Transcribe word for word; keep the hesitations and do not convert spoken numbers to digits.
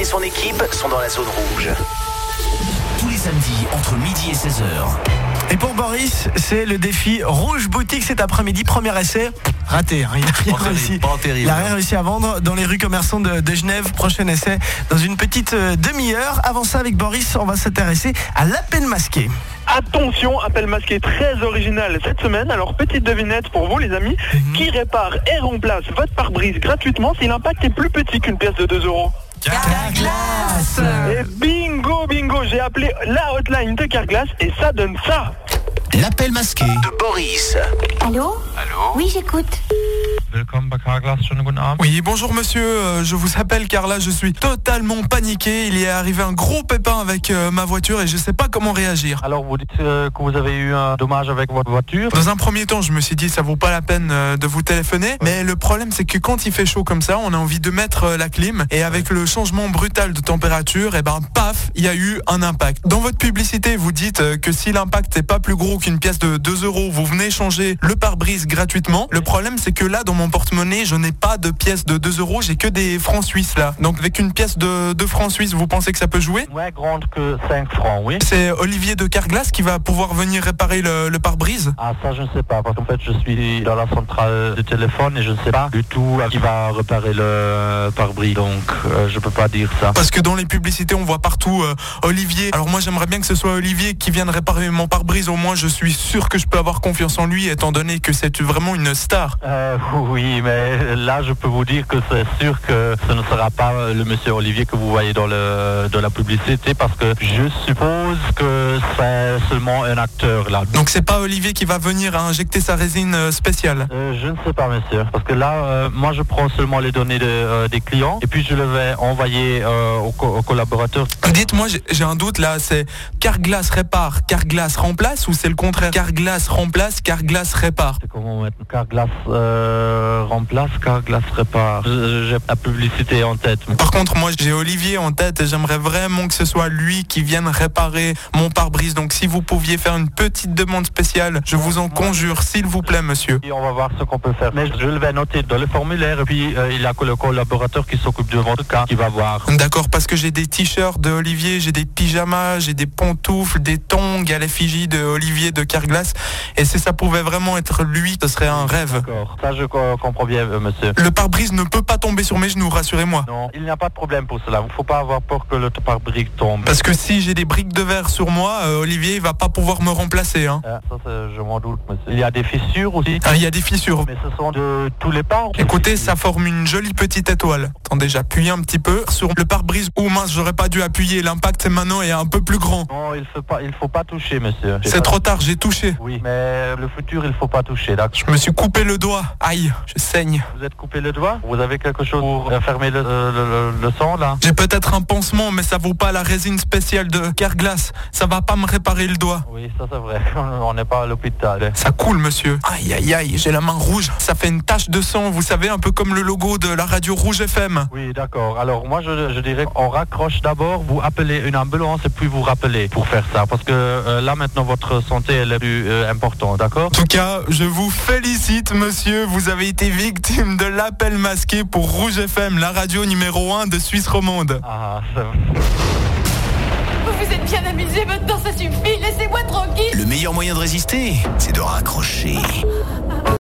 son équipe sont dans la zone rouge. Tous les samedis, entre midi et seize heures. Et pour Boris, c'est le défi Rouge Boutique cet après-midi. Premier essai, raté. Hein. Il n'a rien, réussi. Il a rien réussi à vendre dans les rues commerçantes de, de Genève. Prochain essai dans une petite euh, demi-heure. Avant ça, avec Boris, on va s'intéresser à l'appel masqué. Attention, appel masqué très original cette semaine. Alors, petite devinette pour vous les amis. Mmh. Qui répare et remplace votre pare-brise gratuitement si l'impact est plus petit qu'une pièce de deux euros? Carglass. Et bingo, bingo, j'ai appelé la hotline de Carglass et ça donne ça. L'appel masqué de Boris. Allô? Allô? Oui, j'écoute. Willkommen bei Carglass, schönen guten Abend. Oui, bonjour monsieur, euh, je vous appelle car là je suis totalement paniqué. Il y est arrivé un gros pépin avec euh, ma voiture et je sais pas comment réagir. Alors vous dites euh, que vous avez eu un dommage avec votre voiture? Dans un premier temps, je me suis dit ça vaut pas la peine euh, de vous téléphoner, mais le problème c'est que quand il fait chaud comme ça, on a envie de mettre euh, la clim et avec le changement brutal de température, et ben paf, il y a eu un impact. Dans votre publicité, vous dites euh, que si l'impact n'est pas plus gros qu'une pièce de deux euros, vous venez changer le pare-brise gratuitement. Le problème c'est que là dans mon porte-monnaie, je n'ai pas de pièces de deux euros, j'ai que des francs suisses là. Donc avec une pièce de deux francs suisses, vous pensez que ça peut jouer? Ouais, grande que cinq francs, oui. C'est Olivier de Carglass qui va pouvoir venir réparer le, le pare-brise? Ah, ça je ne sais pas, parce qu'en fait je suis dans la centrale de téléphone et je ne sais pas du tout qui va réparer le pare-brise, donc euh, je peux pas dire ça. Parce que dans les publicités on voit partout euh, Olivier. Alors moi j'aimerais bien que ce soit Olivier qui vienne réparer mon pare-brise, au moins je suis sûr que je peux avoir confiance en lui étant donné que c'est vraiment une star. Euh, oui, mais là je peux vous dire que c'est sûr que ce ne sera pas le monsieur Olivier que vous voyez dans, le, dans la publicité, parce que je suppose que c'est seulement un acteur là. Donc c'est pas Olivier qui va venir injecter sa résine spéciale? euh, Je ne sais pas monsieur, parce que là euh, moi je prends seulement les données de, euh, des clients et puis je les vais envoyer euh, aux, co- aux collaborateurs. Dites-moi, j'ai, j'ai un doute là, c'est Carglass répare, Carglass remplace ou c'est le contraire? Carglass remplace, Carglass répare. C'est comment mettre Carglass euh, remplace, Carglass répare. J'ai la publicité en tête. Par contre, moi j'ai Olivier en tête et j'aimerais vraiment que ce soit lui qui vienne réparer mon pare-brise. Donc si vous pouviez faire une petite demande spéciale, je vous en conjure, s'il vous plaît monsieur. Et on va voir ce qu'on peut faire. Mais je le vais noter dans le formulaire et puis euh, il y a le collaborateur qui s'occupe de votre cas qui va voir. D'accord, parce que j'ai des t-shirts de Olivier, j'ai des pyjamas, j'ai des pantoufles, des tongs à l'effigie de Olivier de Carglass. Et si ça pouvait vraiment être lui, ce serait un rêve. D'accord, ça je co- comprends bien euh, monsieur. Le pare-brise ne peut pas tomber sur mes genoux, rassurez-moi. Non, il n'y a pas de problème pour cela. Il ne faut pas avoir peur que le pare-brise tombe. Parce que si j'ai des briques de verre sur moi, euh, Olivier il va pas pouvoir me remplacer. Hein. Ah, ça c'est, je m'en doute monsieur. Il y a des fissures aussi. Ah, il y a des fissures. Mais ce sont de tous les parts. Écoutez, ça forme une jolie petite étoile. Attendez, j'appuie un petit peu sur le pare-brise. Oh mince, j'aurais pas dû appuyer. L'impact maintenant est un peu plus grand. Non, il faut pas, il faut pas toucher, monsieur. C'est trop tard, j'ai touché. Oui, mais le futur, il faut pas toucher, d'accord. Je me suis coupé le doigt. Aïe, je saigne. Vous êtes coupé le doigt? Vous avez quelque chose pour euh, fermer le, le, le, le sang, là? J'ai peut-être un pansement, mais ça vaut pas la résine spéciale de Carglass. Ça va pas me réparer le doigt. Oui, ça c'est vrai. On n'est pas à l'hôpital. Ça coule, monsieur. Aïe, aïe, aïe, j'ai la main rouge. Ça fait une tache de sang, vous savez, un peu comme le logo de la radio Rouge F M. Oui, d'accord. Alors, moi, je, je dirais qu'on raccroche d'abord, vous appelez une ambulance et puis vous rappelez pour faire ça. Parce que euh, là, maintenant, votre santé, elle est plus euh, importante, d'accord? En tout cas, je vous félicite, monsieur. Vous avez été victime de l'appel masqué pour Rouge F M, la radio numéro un de Suisse romande. Ah, ça... Vous vous êtes bien amusé, maintenant ça suffit, laissez-moi tranquille. Le meilleur moyen de résister, c'est de raccrocher.